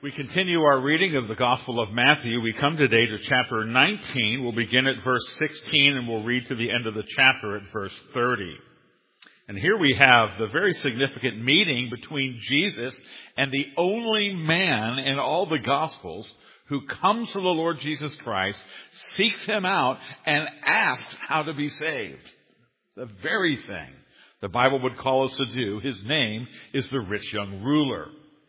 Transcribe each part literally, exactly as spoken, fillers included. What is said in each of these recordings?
We continue our reading of the Gospel of Matthew. We come today to chapter nineteen. We'll begin at verse sixteen and we'll read to the end of the chapter at verse thirty. And here we have the very significant meeting between Jesus and the only man in all the Gospels who comes to the Lord Jesus Christ, seeks him out, and asks how to be saved. The very thing the Bible would call us to do. His name is the rich young ruler.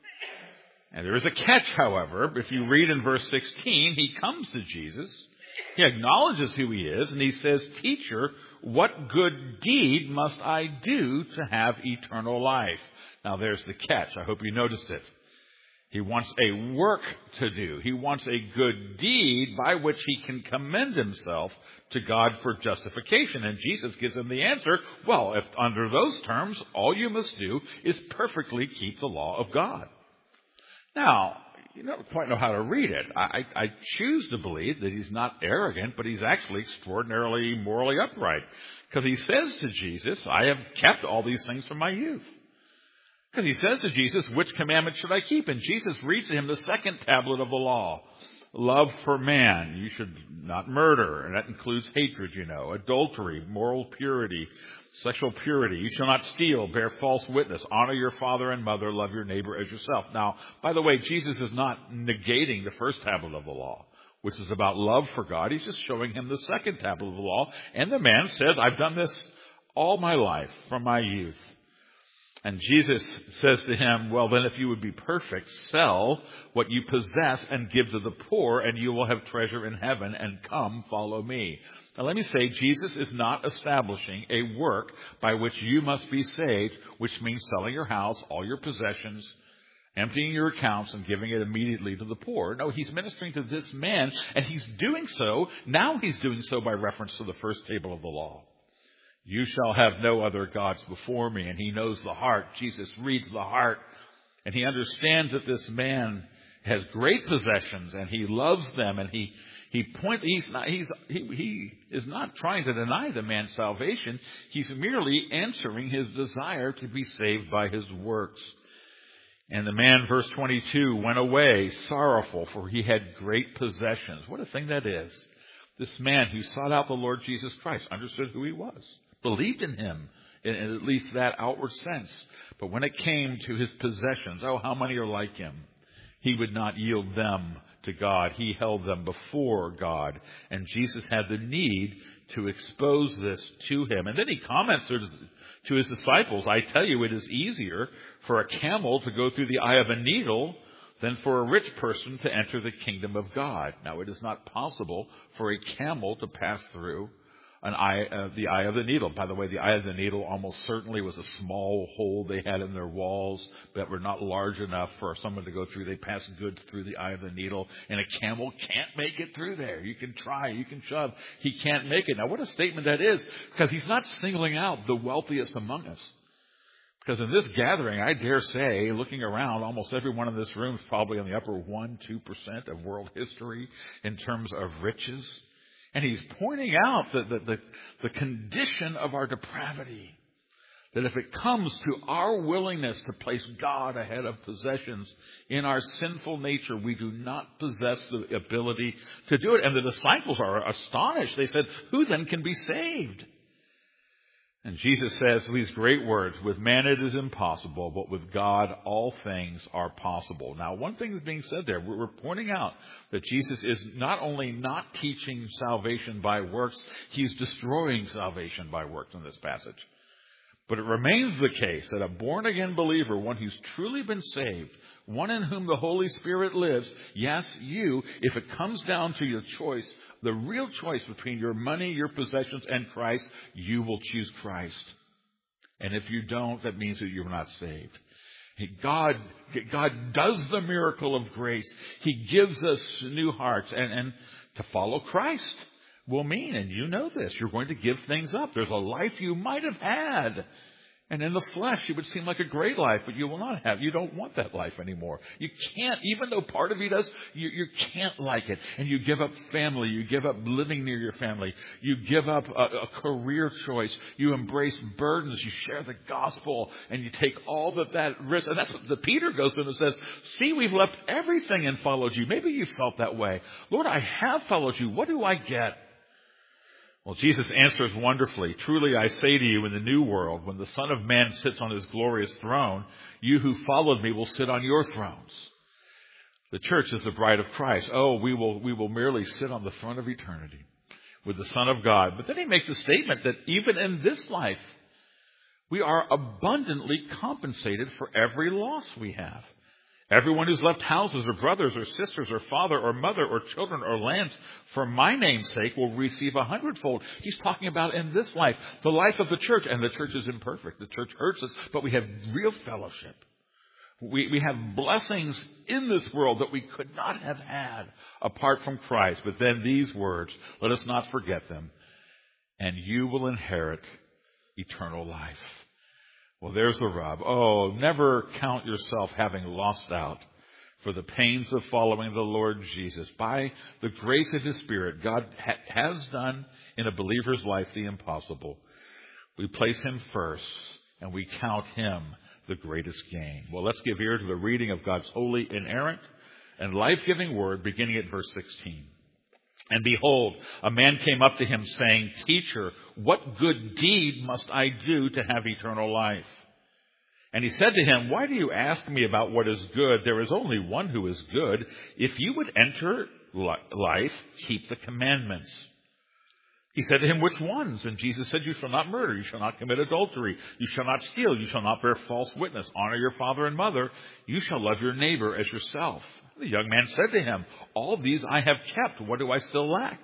And there is a catch, however. If you read in verse sixteen, he comes to Jesus. He acknowledges who he is, and he says, "Teacher, what good deed must I do to have eternal life?" Now there's the catch. I hope you noticed it. He wants a work to do. He wants a good deed by which he can commend himself to God for justification. And Jesus gives him the answer, well, if under those terms, all you must do is perfectly keep the law of God. Now, you don't quite know how to read it. I, I choose to believe that he's not arrogant, but he's actually extraordinarily morally upright. Because he says to Jesus, I have kept all these things from my youth. Because he says to Jesus, which commandment should I keep? And Jesus reads to him the second tablet of the law. Love for man. You should not murder. And that includes hatred, you know, adultery, moral purity, sexual purity. You shall not steal, bear false witness, honor your father and mother, love your neighbor as yourself. Now, by the way, Jesus is not negating the first tablet of the law, which is about love for God. He's just showing him the second tablet of the law. And the man says, I've done this all my life from my youth. And Jesus says to him, well, then if you would be perfect, sell what you possess and give to the poor, and you will have treasure in heaven, and come, follow me. Now let me say, Jesus is not establishing a work by which you must be saved, which means selling your house, all your possessions, emptying your accounts, and giving it immediately to the poor. No, he's ministering to this man, and he's doing so, now he's doing so by reference to the first table of the law. You shall have no other gods before me. And he knows the heart. Jesus reads the heart. And he understands that this man has great possessions and he loves them. And he, he point, he's not, he's, he, he is not trying to deny the man's salvation. He's merely answering his desire to be saved by his works. And the man, verse twenty-two, went away sorrowful, for he had great possessions. What a thing that is. This man who sought out the Lord Jesus Christ understood who he was. Believed in him, in at least that outward sense. But when it came to his possessions, oh, how many are like him? He would not yield them to God. He held them before God. And Jesus had the need to expose this to him. And then he comments to his disciples, I tell you, it is easier for a camel to go through the eye of a needle than for a rich person to enter the kingdom of God. Now, it is not possible for a camel to pass through An eye, uh, the eye of the needle. By the way, the eye of the needle almost certainly was a small hole they had in their walls that were not large enough for someone to go through. They passed goods through the eye of the needle, and a camel can't make it through there. You can try, you can shove. He can't make it. Now, what a statement that is, because he's not singling out the wealthiest among us. Because in this gathering, I dare say, looking around, almost everyone in this room is probably in the upper one, two percent of world history in terms of riches. And he's pointing out the, the, the, the condition of our depravity. That if it comes to our willingness to place God ahead of possessions in our sinful nature, we do not possess the ability to do it. And the disciples are astonished. They said, who then can be saved? And Jesus says these great words, with man it is impossible, but with God all things are possible. Now, one thing is being said there, we're pointing out that Jesus is not only not teaching salvation by works, he's destroying salvation by works in this passage. But it remains the case that a born-again believer, one who's truly been saved, one in whom the Holy Spirit lives, yes, you, if it comes down to your choice, the real choice between your money, your possessions, and Christ, you will choose Christ. And if you don't, that means that you're not saved. God, God does the miracle of grace. He gives us new hearts. And, and to follow Christ will mean, and you know this, you're going to give things up. There's a life you might have had And in the flesh, it would seem like a great life, but you will not have. You don't want that life anymore. You can't, even though part of you does, you, you can't like it. And you give up family. You give up living near your family. You give up a, a career choice. You embrace burdens. You share the gospel. And you take all that that risk. And that's what the Peter goes in and says, see, we've left everything and followed you. Maybe you felt that way. Lord, I have followed you. What do I get? Well, Jesus answers wonderfully. Truly I say to you, in the new world, when the Son of Man sits on his glorious throne, you who followed me will sit on your thrones. The church is the bride of Christ. Oh, we will, we will merely sit on the throne of eternity with the Son of God. But then he makes a statement that even in this life, we are abundantly compensated for every loss we have. Everyone who's left houses or brothers or sisters or father or mother or children or lands for my name's sake will receive a hundredfold. He's talking about in this life, the life of the church. And the church is imperfect. The church hurts us, but we have real fellowship. We, we have blessings in this world that we could not have had apart from Christ. But then these words, let us not forget them. And you will inherit eternal life. Well, there's the rub. Oh, never count yourself having lost out for the pains of following the Lord Jesus. By the grace of His Spirit, God ha- has done in a believer's life the impossible. We place Him first, and we count Him the greatest gain. Well, let's give ear to the reading of God's holy, inerrant, and life-giving word, beginning at verse sixteen. And behold, a man came up to him saying, Teacher, what good deed must I do to have eternal life? And he said to him, Why do you ask me about what is good? There is only one who is good. If you would enter life, keep the commandments. He said to him, Which ones? And Jesus said, You shall not murder, you shall not commit adultery, you shall not steal, you shall not bear false witness, honor your father and mother, you shall love your neighbor as yourself. The young man said to him, All these I have kept, what do I still lack?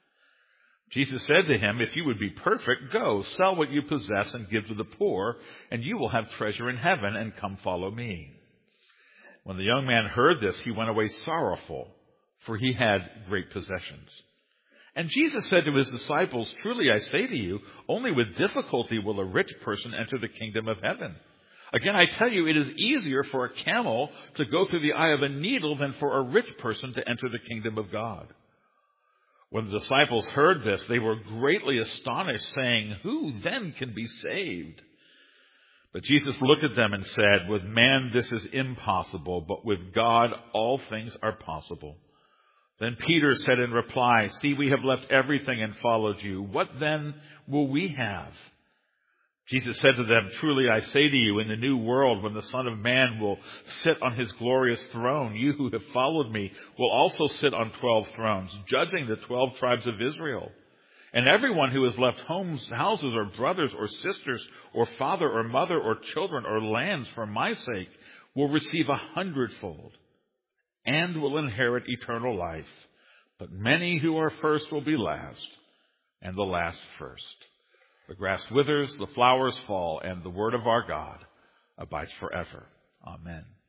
Jesus said to him, If you would be perfect, go, sell what you possess and give to the poor, and you will have treasure in heaven, and come follow me. When the young man heard this, he went away sorrowful, for he had great possessions. And Jesus said to his disciples, Truly I say to you, only with difficulty will a rich person enter the kingdom of heaven. Again, I tell you, it is easier for a camel to go through the eye of a needle than for a rich person to enter the kingdom of God. When the disciples heard this, they were greatly astonished, saying, Who then can be saved? But Jesus looked at them and said, With man this is impossible, but with God all things are possible. Then Peter said in reply, See, we have left everything and followed you. What then will we have? Jesus said to them, Truly I say to you, in the new world, when the Son of Man will sit on his glorious throne, you who have followed me will also sit on twelve thrones, judging the twelve tribes of Israel. And everyone who has left homes, houses, or brothers, or sisters, or father, or mother, or children, or lands for my sake will receive a hundredfold and will inherit eternal life. But many who are first will be last, and the last first. The grass withers, the flowers fall, and the word of our God abides forever. Amen.